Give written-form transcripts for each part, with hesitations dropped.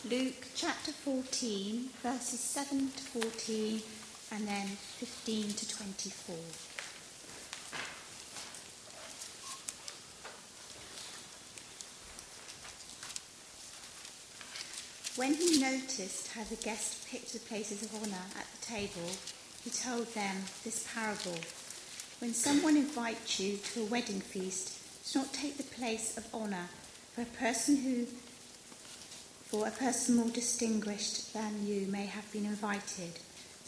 Luke chapter 14, verses 7 to 14, and then 15 to 24. When he noticed how the guests picked the places of honour at the table, he told them this parable. When someone invites you to a wedding feast, do not take the place of honour for a person more distinguished than you may have been invited.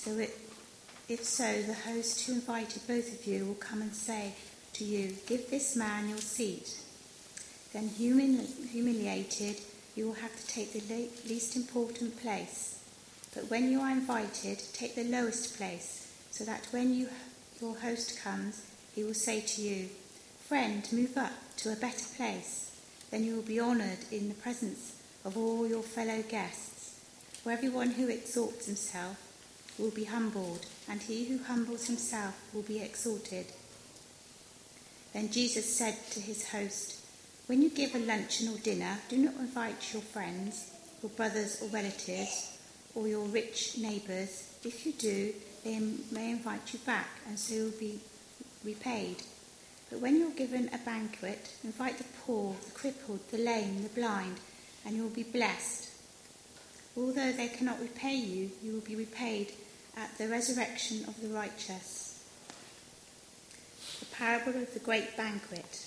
If so, the host who invited both of you will come and say to you, "Give this man your seat." Then, humiliated, you will have to take the least important place. But when you are invited, take the lowest place, so that when your host comes, he will say to you, "Friend, move up to a better place." Then you will be honoured in the presence of all your fellow guests. For everyone who exalts himself will be humbled, and he who humbles himself will be exalted. Then Jesus said to his host, "When you give a luncheon or dinner, do not invite your friends, your brothers or relatives, or your rich neighbours. If you do, they may invite you back, and so you will be repaid. But when you're given a banquet, invite the poor, the crippled, the lame, the blind, and you will be blessed. Although they cannot repay you, you will be repaid at the resurrection of the righteous." The parable of the great banquet.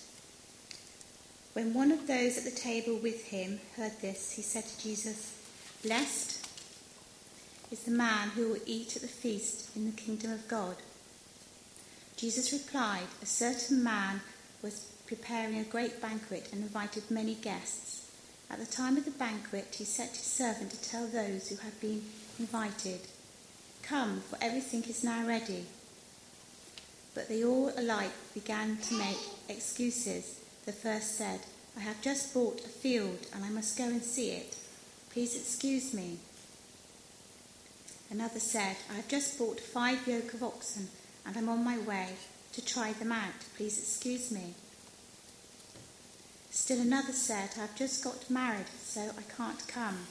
When one of those at the table with him heard this, he said to Jesus, "Blessed is the man who will eat at the feast in the kingdom of God." Jesus replied, "A certain man was preparing a great banquet and invited many guests. At the time of the banquet, he sent his servant to tell those who had been invited, 'Come, for everything is now ready.' But they all alike began to make excuses. The first said, 'I have just bought a field and I must go and see it. Please excuse me.' Another said, 'I have just bought 5 yoke of oxen and I'm on my way to try them out. Please excuse me.' Still another said, 'I have just got married, so I can't come.'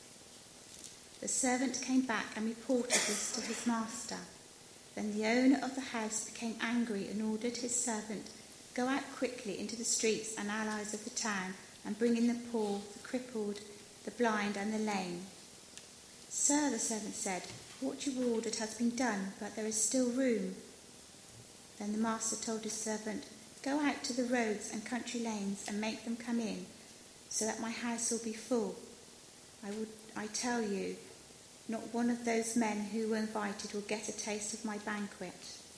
The servant came back and reported this to his master. Then the owner of the house became angry and ordered his servant, 'Go out quickly into the streets and alleys of the town and bring in the poor, the crippled, the blind and the lame.' 'Sir,' the servant said, 'what you ordered has been done, but there is still room.' Then the master told his servant, 'Go out to the roads and country lanes and make them come in, so that my house will be full. I tell you, not one of those men who were invited will get a taste of my banquet.'"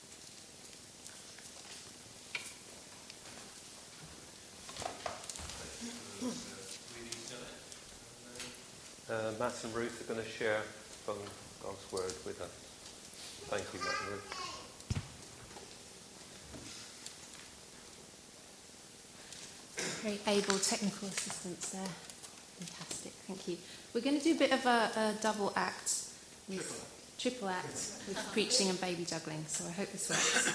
Matt and Ruth are going to share from God's word with us. Thank you, Matt and Ruth. Very able technical assistance there. Fantastic, thank you. We're going to do a bit of a double act, triple act with preaching and baby juggling, so I hope this works.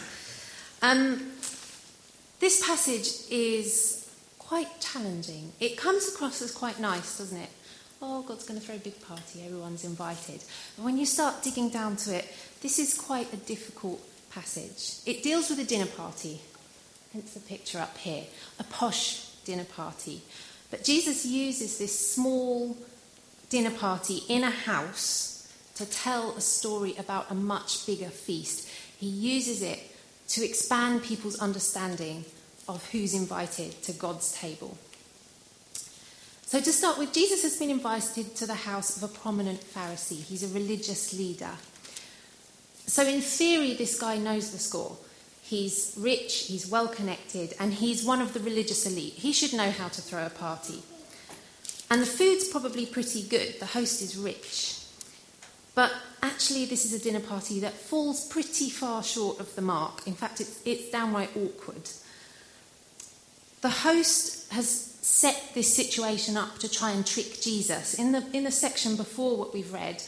This passage is quite challenging. It comes across as quite nice, doesn't it? Oh, God's going to throw a big party, everyone's invited. But when you start digging down to it, this is quite a difficult passage. It deals with a dinner party, hence the picture up here, a posh dinner party. But Jesus uses this small dinner party in a house to tell a story about a much bigger feast. He uses it to expand people's understanding of who's invited to God's table. So to start with, Jesus has been invited to the house of a prominent Pharisee. He's a religious leader. So in theory, this guy knows the score. He's rich, he's well connected, and he's one of the religious elite. He should know how to throw a party. And the food's probably pretty good. The host is rich. But actually, this is a dinner party that falls pretty far short of the mark. In fact, it's downright awkward. The host has set this situation up to try and trick Jesus. In the section before what we've read,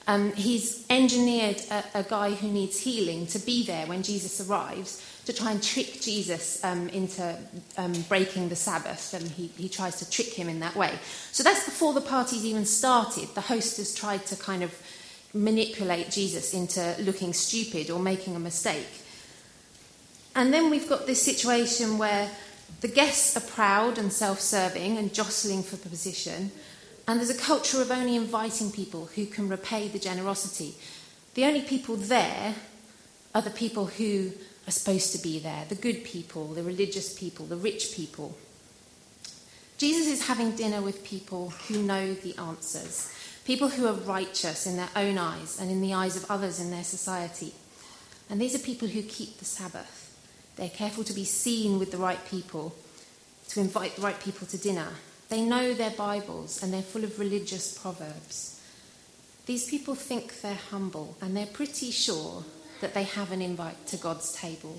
He's engineered a guy who needs healing to be there when Jesus arrives to try and trick Jesus into breaking the Sabbath. He tries to trick him in that way. So that's before the party's even started. The host has tried to kind of manipulate Jesus into looking stupid or making a mistake. And then we've got this situation where the guests are proud and self-serving and jostling for position, and there's a culture of only inviting people who can repay the generosity. The only people there are the people who are supposed to be there, the good people, the religious people, the rich people. Jesus is having dinner with people who know the answers, people who are righteous in their own eyes and in the eyes of others in their society. And these are people who keep the Sabbath. They're careful to be seen with the right people, to invite the right people to dinner. They know their Bibles and they're full of religious proverbs. These people think they're humble and they're pretty sure that they have an invite to God's table.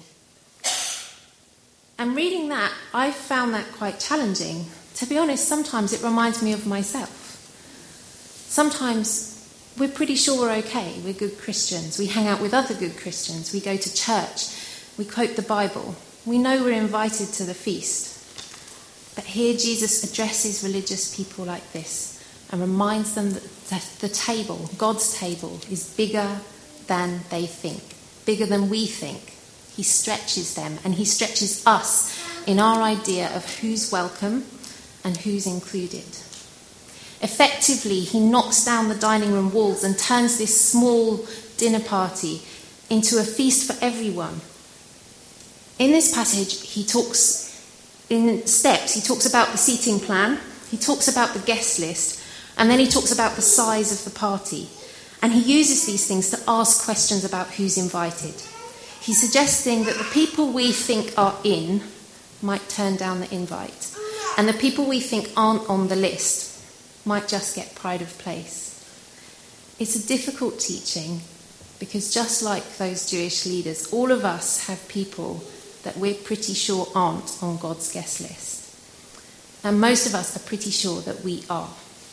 And reading that, I found that quite challenging. To be honest, sometimes it reminds me of myself. Sometimes we're pretty sure we're okay. We're good Christians. We hang out with other good Christians. We go to church. We quote the Bible. We know we're invited to the feast. But here Jesus addresses religious people like this and reminds them that the table, God's table, is bigger than they think, bigger than we think. He stretches them and he stretches us in our idea of who's welcome and who's included. Effectively, he knocks down the dining room walls and turns this small dinner party into a feast for everyone. In this passage, he talks in steps. He talks about the seating plan, he talks about the guest list, and then he talks about the size of the party. And he uses these things to ask questions about who's invited. He's suggesting that the people we think are in might turn down the invite, and the people we think aren't on the list might just get pride of place. It's a difficult teaching because just like those Jewish leaders, all of us have people that we're pretty sure aren't on God's guest list. And most of us are pretty sure that we are.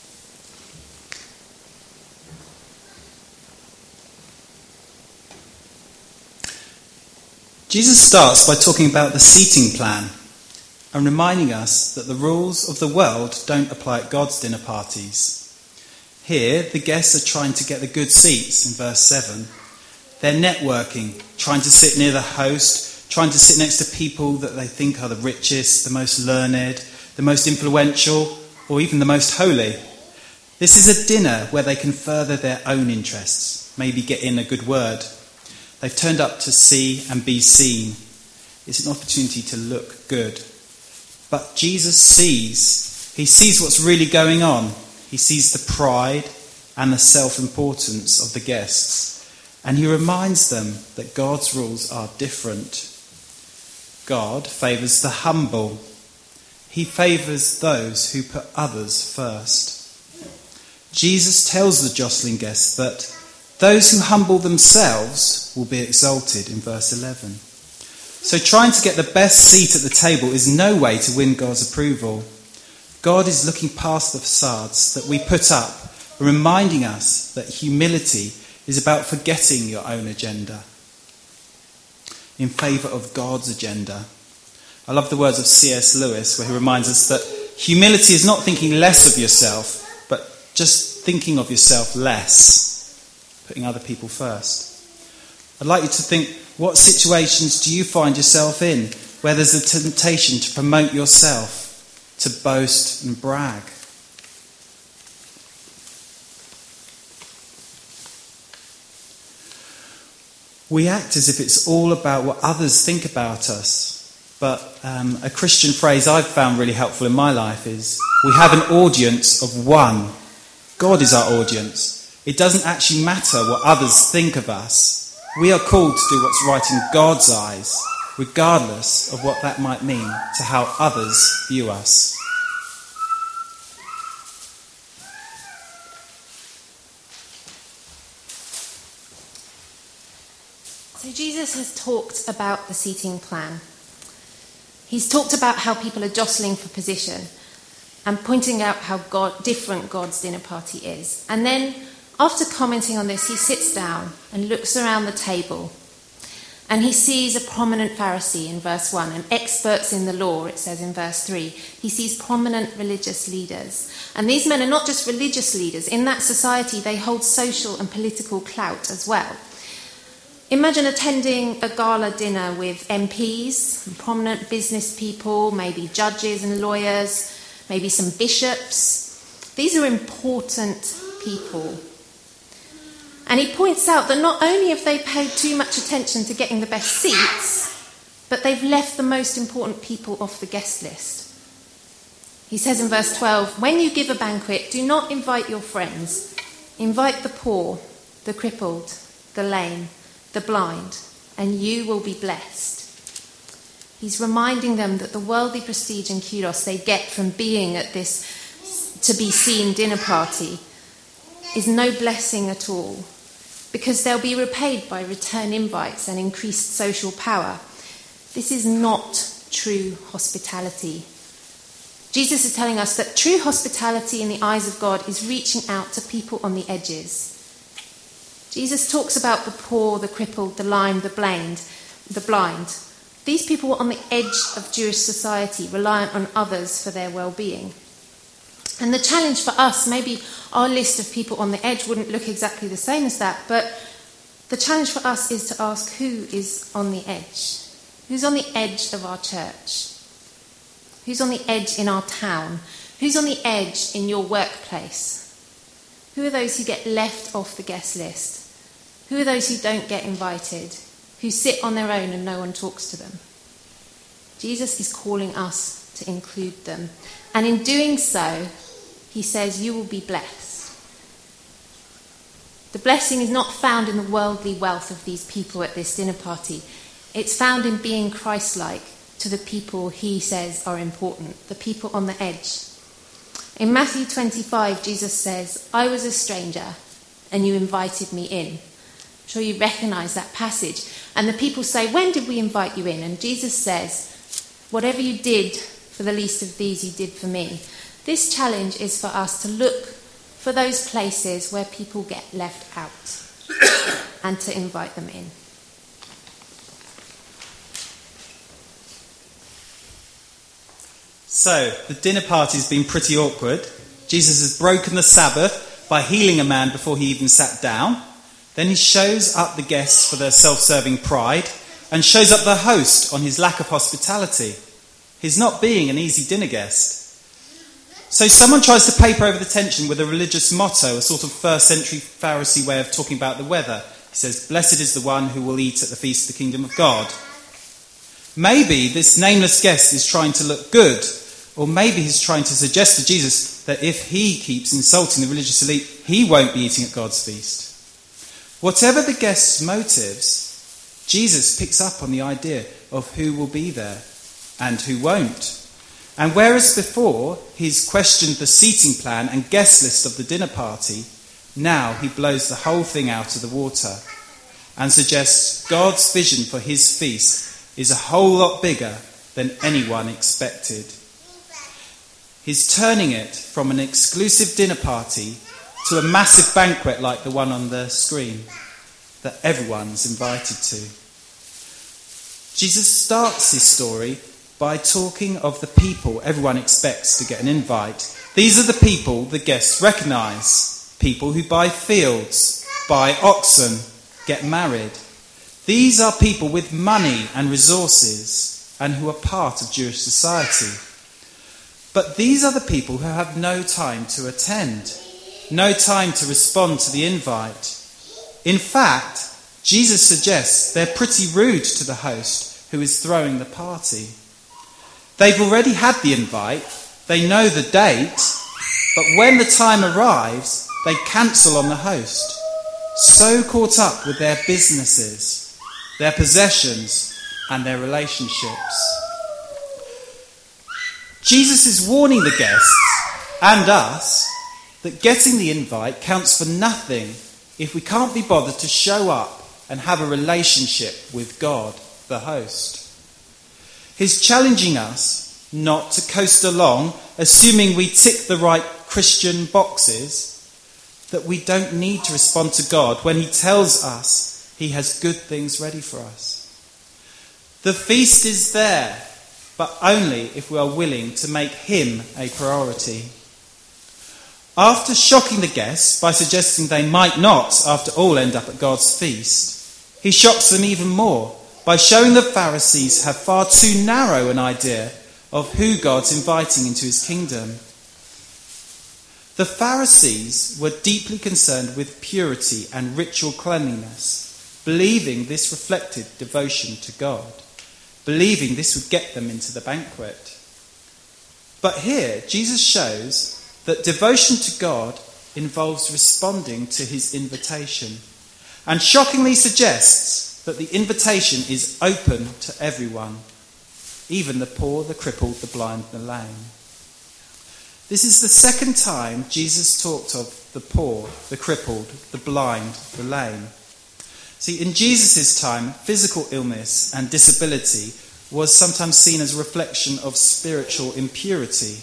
Jesus starts by talking about the seating plan and reminding us that the rules of the world don't apply at God's dinner parties. Here, the guests are trying to get the good seats in verse 7. They're networking, trying to sit near the host, trying to sit next to people that they think are the richest, the most learned, the most influential, or even the most holy. This is a dinner where they can further their own interests, maybe get in a good word. They've turned up to see and be seen. It's an opportunity to look good. But Jesus sees. He sees what's really going on. He sees the pride and the self-importance of the guests. And he reminds them that God's rules are different. God favours the humble. He favours those who put others first. Jesus tells the jostling guests that those who humble themselves will be exalted in verse 11. So trying to get the best seat at the table is no way to win God's approval. God is looking past the facades that we put up, reminding us that humility is about forgetting your own agenda in favour of God's agenda. I love the words of C.S. Lewis, where he reminds us that humility is not thinking less of yourself, but just thinking of yourself less, putting other people first. I'd like you to think, what situations do you find yourself in where there's a temptation to promote yourself, to boast and brag? We act as if it's all about what others think about us. But a Christian phrase I've found really helpful in my life is, we have an audience of one. God is our audience. It doesn't actually matter what others think of us. We are called to do what's right in God's eyes, regardless of what that might mean to how others view us. So Jesus has talked about the seating plan. He's talked about how people are jostling for position and pointing out how different God's dinner party is. And then, After commenting on this, he sits down and looks around the table. And he sees a prominent Pharisee in verse 1 and experts in the law, it says in verse 3. He sees prominent religious leaders. And these men are not just religious leaders. In that society, they hold social and political clout as well. Imagine attending a gala dinner with MPs, and prominent business people, maybe judges and lawyers, maybe some bishops. These are important people. And he points out that not only have they paid too much attention to getting the best seats, but they've left the most important people off the guest list. He says in verse 12, when you give a banquet, do not invite your friends. Invite the poor, the crippled, the lame, the blind, and you will be blessed. He's reminding them that the worldly prestige and kudos they get from being at this to-be-seen dinner party is no blessing at all, because they'll be repaid by return invites and increased social power. This is not true hospitality. Jesus is telling us that true hospitality in the eyes of God is reaching out to people on the edges. Jesus talks about the poor, the crippled, the lame, the blind. These people were on the edge of Jewish society, reliant on others for their well-being. And the challenge for us, maybe our list of people on the edge wouldn't look exactly the same as that, but the challenge for us is to ask who is on the edge. Who's on the edge of our church? Who's on the edge in our town? Who's on the edge in your workplace? Who are those who get left off the guest list? Who are those who don't get invited? Who sit on their own and no one talks to them? Jesus is calling us to include them. And in doing so, he says, you will be blessed. The blessing is not found in the worldly wealth of these people at this dinner party. It's found in being Christ-like to the people he says are important, the people on the edge. In Matthew 25, Jesus says, I was a stranger and you invited me in. I'm sure you recognise that passage. And the people say, when did we invite you in? And Jesus says, whatever you did for the least of these, you did for me. This challenge is for us to look for those places where people get left out and to invite them in. So, the dinner party's been pretty awkward. Jesus has broken the Sabbath by healing a man before he even sat down. Then he shows up the guests for their self-serving pride and shows up the host on his lack of hospitality. He's not being an easy dinner guest. So someone tries to paper over the tension with a religious motto, a sort of first century Pharisee way of talking about the weather. He says, blessed is the one who will eat at the feast of the kingdom of God. Maybe this nameless guest is trying to look good, or maybe he's trying to suggest to Jesus that if he keeps insulting the religious elite, he won't be eating at God's feast. Whatever the guest's motives, Jesus picks up on the idea of who will be there and who won't. And whereas before he's questioned the seating plan and guest list of the dinner party, now he blows the whole thing out of the water and suggests God's vision for his feast is a whole lot bigger than anyone expected. He's turning it from an exclusive dinner party to a massive banquet like the one on the screen that everyone's invited to. Jesus starts his story by talking of the people everyone expects to get an invite. These are the people the guests recognise. People who buy fields, buy oxen, get married. These are people with money and resources and who are part of Jewish society. But these are the people who have no time to attend, no time to respond to the invite. In fact, Jesus suggests they're pretty rude to the host who is throwing the party. They've already had the invite, they know the date, but when the time arrives, they cancel on the host, so caught up with their businesses, their possessions, and their relationships. Jesus is warning the guests and us that getting the invite counts for nothing if we can't be bothered to show up and have a relationship with God, the host. He's challenging us not to coast along, assuming we tick the right Christian boxes, that we don't need to respond to God when he tells us he has good things ready for us. The feast is there, but only if we are willing to make him a priority. After shocking the guests by suggesting they might not, after all, end up at God's feast, he shocks them even more by showing the Pharisees have far too narrow an idea of who God's inviting into his kingdom. The Pharisees were deeply concerned with purity and ritual cleanliness, believing this reflected devotion to God, believing this would get them into the banquet. But here, Jesus shows that devotion to God involves responding to his invitation, and shockingly suggests that the invitation is open to everyone, even the poor, the crippled, the blind, the lame. This is the second time Jesus talked of the poor, the crippled, the blind, the lame. See, in Jesus' time, physical illness and disability was sometimes seen as a reflection of spiritual impurity.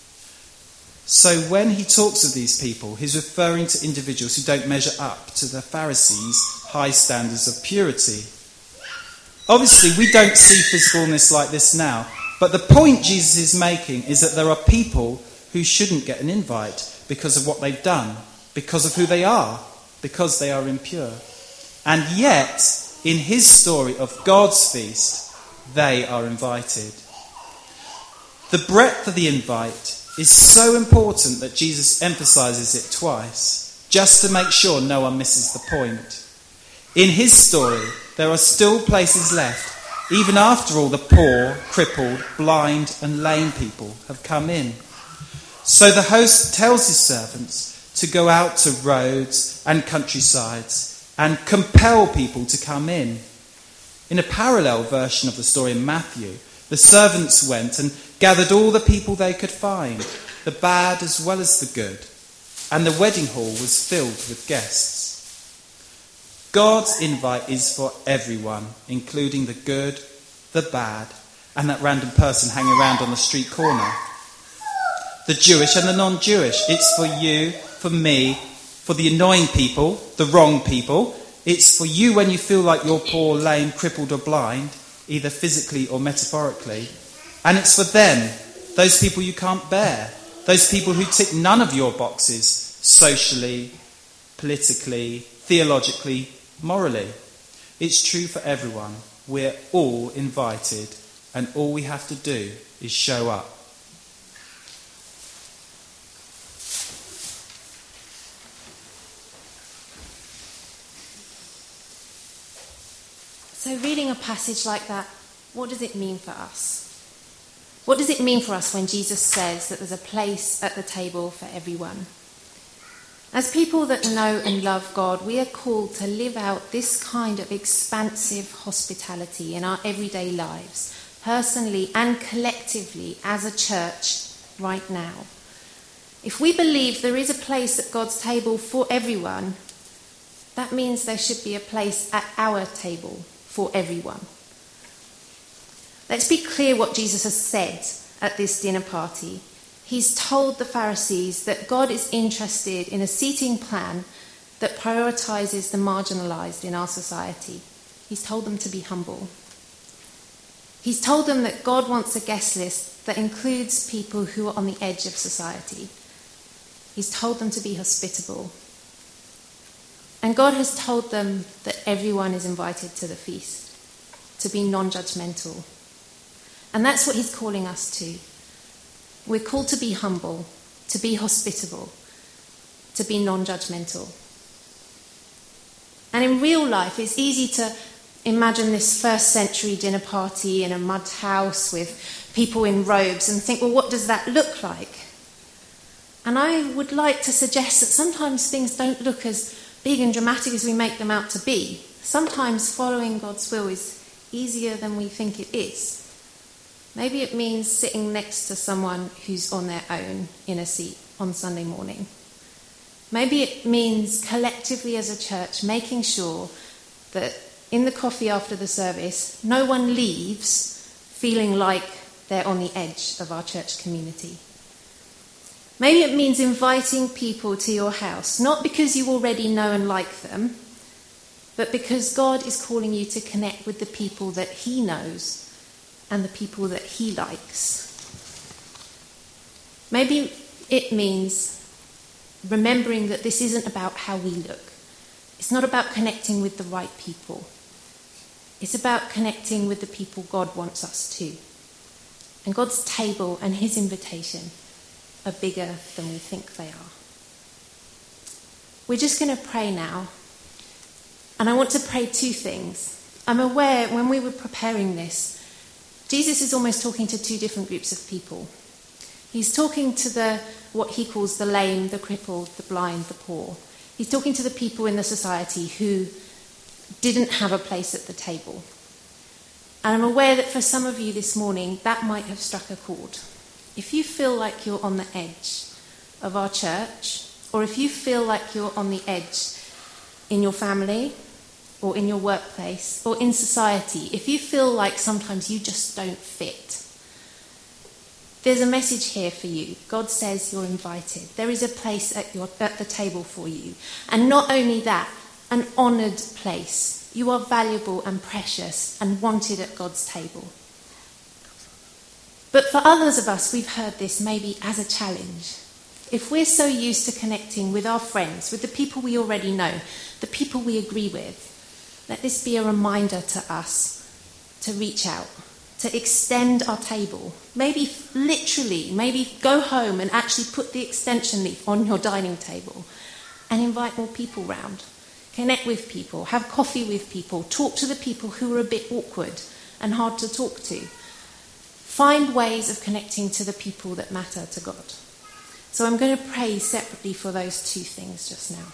So when he talks of these people, he's referring to individuals who don't measure up to the Pharisees' high standards of purity. Obviously, we don't see physical illness like this now, but the point Jesus is making is that there are people who shouldn't get an invite because of what they've done, because of who they are, because they are impure. And yet, in his story of God's feast, they are invited. The breadth of the invite is so important that Jesus emphasizes it twice, just to make sure no one misses the point. In his story, there are still places left, even after all the poor, crippled, blind and lame people have come in. So the host tells his servants to go out to roads and countrysides and compel people to come in. In a parallel version of the story in Matthew, the servants went and gathered all the people they could find, the bad as well as the good, and the wedding hall was filled with guests. God's invite is for everyone, including the good, the bad, and that random person hanging around on the street corner. The Jewish and the non-Jewish. It's for you, for me, for the annoying people, the wrong people. It's for you when you feel like you're poor, lame, crippled or blind, either physically or metaphorically. And it's for them, those people you can't bear, those people who tick none of your boxes, socially, politically, theologically, morally. It's true for everyone. We're all invited, and all we have to do is show up. So reading a passage like that, what does it mean for us? What does it mean for us when Jesus says that there's a place at the table for everyone? As people that know and love God, we are called to live out this kind of expansive hospitality in our everyday lives, personally and collectively as a church right now. If we believe there is a place at God's table for everyone, that means there should be a place at our table for everyone. Let's be clear what Jesus has said at this dinner party. He's told the Pharisees that God is interested in a seating plan that prioritises the marginalised in our society. He's told them to be humble. He's told them that God wants a guest list that includes people who are on the edge of society. He's told them to be hospitable. And God has told them that everyone is invited to the feast, to be non-judgmental. And that's what he's calling us to. We're called to be humble, to be hospitable, to be non-judgmental. And in real life, it's easy to imagine this first century dinner party in a mud house with people in robes and think, well, what does that look like? And I would like to suggest that sometimes things don't look as big and dramatic as we make them out to be. Sometimes following God's will is easier than we think it is. Maybe it means sitting next to someone who's on their own in a seat on Sunday morning. Maybe it means collectively as a church making sure that in the coffee after the service, no one leaves feeling like they're on the edge of our church community. Maybe it means inviting people to your house, not because you already know and like them, but because God is calling you to connect with the people that he knows and the people that he likes. Maybe it means remembering that this isn't about how we look. It's not about connecting with the right people. It's about connecting with the people God wants us to. And God's table and his invitation are bigger than we think they are. We're just going to pray now. And I want to pray two things. I'm aware when we were preparing this, Jesus is almost talking to two different groups of people. He's talking to what he calls the lame, the crippled, the blind, the poor. He's talking to the people in the society who didn't have a place at the table. And I'm aware that for some of you this morning, that might have struck a chord. If you feel like you're on the edge of our church, or if you feel like you're on the edge in your family, or in your workplace, or in society, if you feel like sometimes you just don't fit, there's a message here for you. God says you're invited. There is a place at the table for you. And not only that, an honoured place. You are valuable and precious and wanted at God's table. But for others of us, we've heard this maybe as a challenge. If we're so used to connecting with our friends, with the people we already know, the people we agree with, let this be a reminder to us to reach out, to extend our table. Maybe literally, maybe go home and actually put the extension leaf on your dining table and invite more people round. Connect with people, have coffee with people, talk to the people who are a bit awkward and hard to talk to. Find ways of connecting to the people that matter to God. So I'm going to pray separately for those two things just now.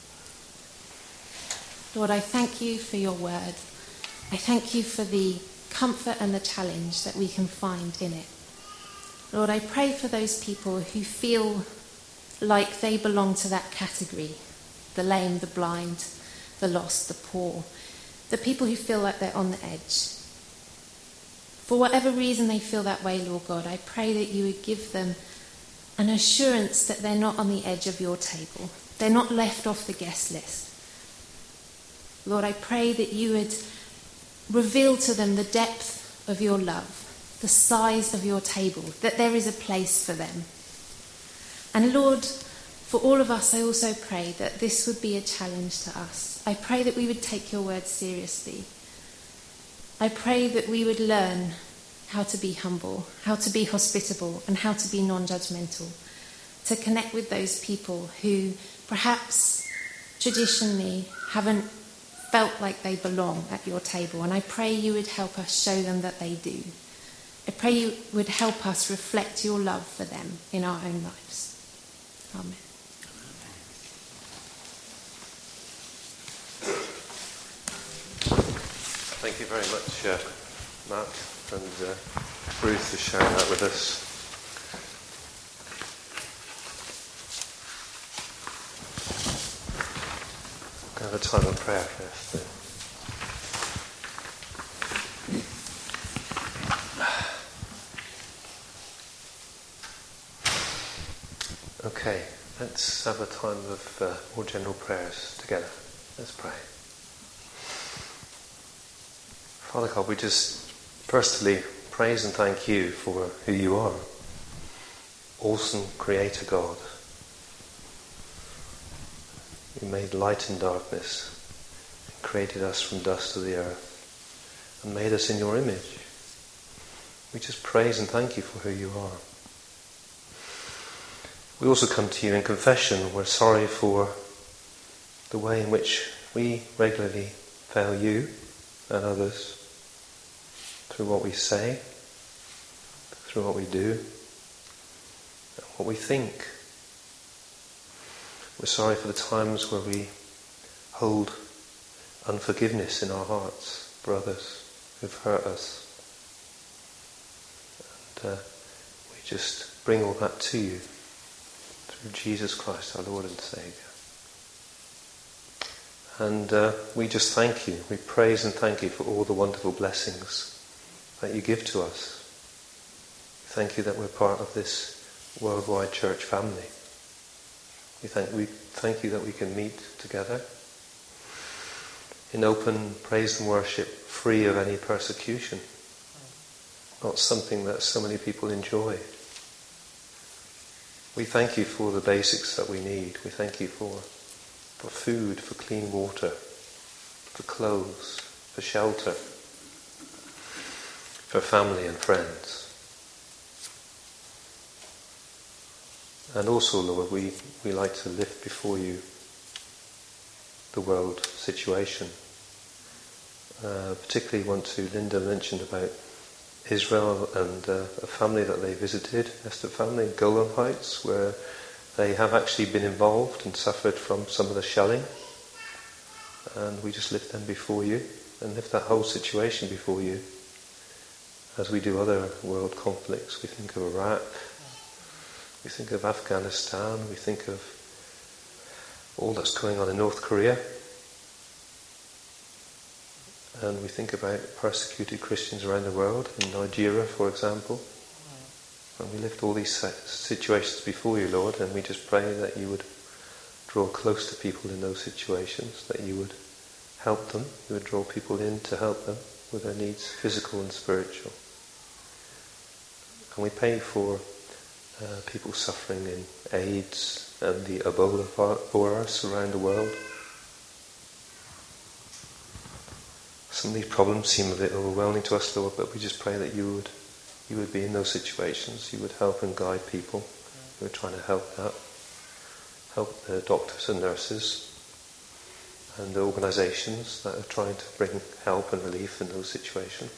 Lord, I thank you for your word. I thank you for the comfort and the challenge that we can find in it. Lord, I pray for those people who feel like they belong to that category, the lame, the blind, the lost, the poor, the people who feel like they're on the edge. For whatever reason they feel that way, Lord God, I pray that you would give them an assurance that they're not on the edge of your table. They're not left off the guest list. Lord, I pray that you would reveal to them the depth of your love, the size of your table, that there is a place for them. And Lord, for all of us, I also pray that this would be a challenge to us. I pray that we would take your word seriously. I pray that we would learn how to be humble, how to be hospitable, and how to be non-judgmental, to connect with those people who perhaps traditionally haven't felt like they belong at your table. And I pray you would help us show them that they do. I pray you would help us reflect your love for them in our own lives. Amen. Thank you very much, Matt and Ruth, for sharing that with us. We're going to have a time of prayer first. Okay, let's have a time of more general prayers together. Let's pray. Father God, we just firstly praise and thank you for who you are. Awesome Creator God. You made light in darkness, and created us from dust of the earth, and made us in your image. We just praise and thank you for who you are. We also come to you in confession. We're sorry for the way in which we regularly fail you and others, through what we say, through what we do, and what we think. We're sorry for the times where we hold unforgiveness in our hearts for others who've hurt us. And we just bring all that to you through Jesus Christ, our Lord and Saviour. And we just thank you. We praise and thank you for all the wonderful blessings that you give to us. Thank you that we're part of this worldwide church family. We thank you that we can meet together in open praise and worship, free of any persecution. Not something that so many people enjoy. We thank you for the basics that we need. We thank you for food, for clean water, for clothes, for shelter, for family and friends. And also, Lord, we like to lift before you the world situation. Particularly Linda mentioned about Israel and a family that they visited, Esther family in Golan Heights, where they have actually been involved and suffered from some of the shelling. And we just lift them before you and lift that whole situation before you. As we do other world conflicts, we think of Iraq, we think of Afghanistan, we think of all that's going on in North Korea. And we think about persecuted Christians around the world, in Nigeria, for example. And we lift all these situations before you, Lord, and we just pray that you would draw close to people in those situations, that you would help them, you would draw people in to help them with their needs, physical and spiritual. And we pray for people suffering in AIDS and the Ebola virus around the world. Some of these problems seem a bit overwhelming to us, Lord, but we just pray that you would be in those situations, you would help and guide people who are trying to help the doctors and nurses and the organisations that are trying to bring help and relief in those situations.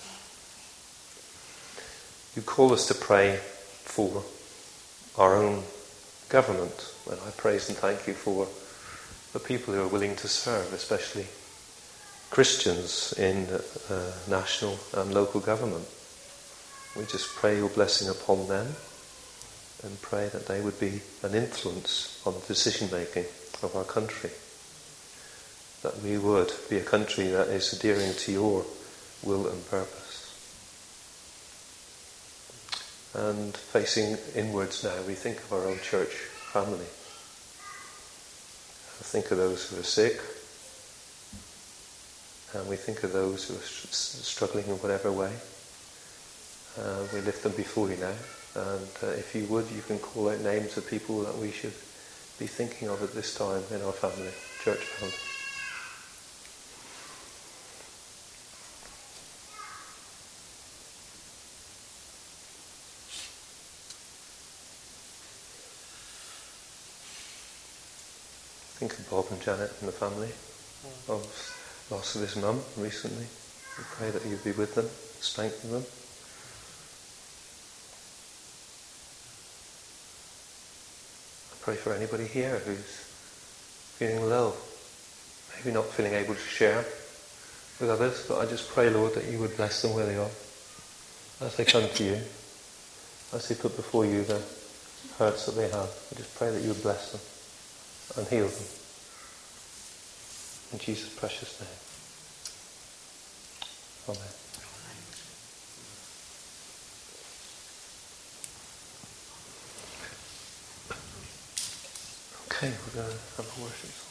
You call us to pray for our own government, and I praise and thank you for the people who are willing to serve, especially Christians in national and local government. We just pray your blessing upon them and pray that they would be an influence on the decision making of our country. That we would be a country that is adhering to your will and purpose. And facing inwards now, we think of our own church family. Think of those who are sick. And we think of those who are struggling in whatever way. We lift them before you now. And if you would, you can call out names of people that we should be thinking of at this time in our family, church family. Think of Bob and Janet and the family of loss of his mum recently. We pray that you'd be with them, strengthen them. I pray for anybody here who's feeling low, maybe not feeling able to share with others, but I just pray, Lord, that you would bless them where they are, as they come to you, as they put before you the hurts that they have. I just pray that you would bless them and heal them. In Jesus' precious name. Amen. Okay, we're going to have a worship song.